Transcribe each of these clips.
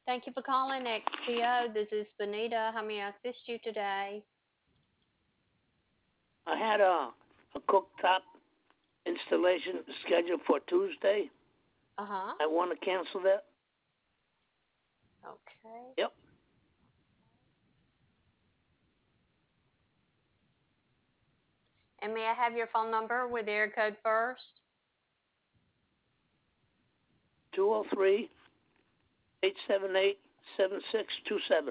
Thank you for calling XPO. This is Benita. How may I assist you today? I had a cooktop installation scheduled for Tuesday. Uh huh. I want to cancel that. Okay. Yep. And may I have your phone number with area code first? 203-878-7627.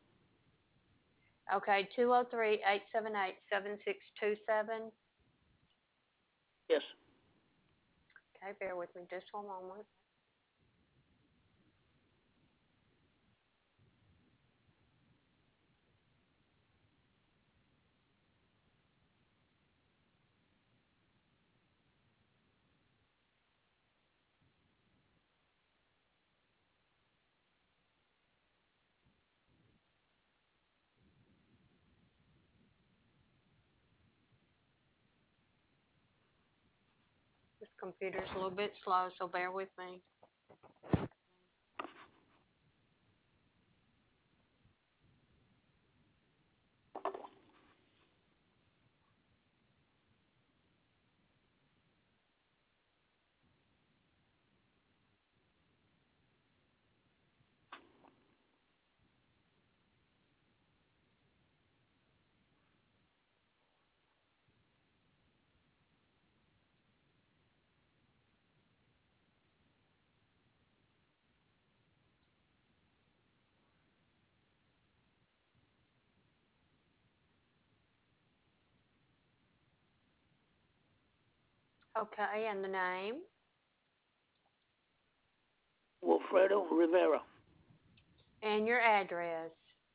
Okay, 203-878-7627. Yes. Okay, bear with me just one moment. This computer's a little bit slow, so bear with me. Okay, and the name Wilfredo Rivera, and your address.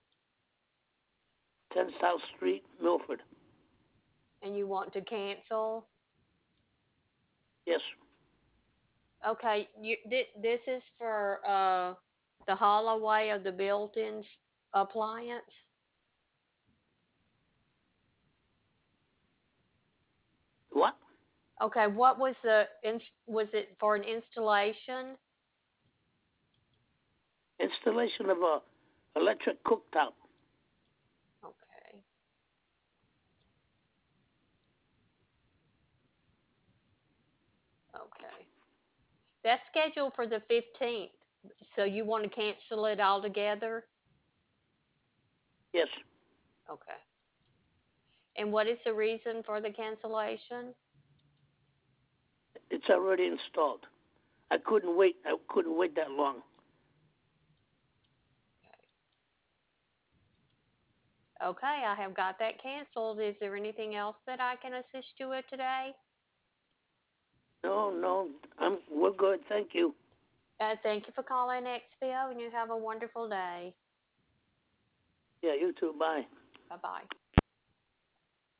10 South Street, Milford. And you want to cancel? Yes. Okay, this is for the hallway of the built-in appliance. What? Okay, what was was it for an installation? Installation of a electric cooktop. Okay. Okay. That's scheduled for the 15th. So you want to cancel it altogether? Yes. Okay. And what is the reason for the cancellation? It's already installed. I couldn't wait. I couldn't wait that long. Okay, I have got that canceled. Is there anything else that I can assist you with today? No, no. We're good. Thank you. Thank you for calling XPO and you have a wonderful day. Yeah, you too. Bye. Bye bye.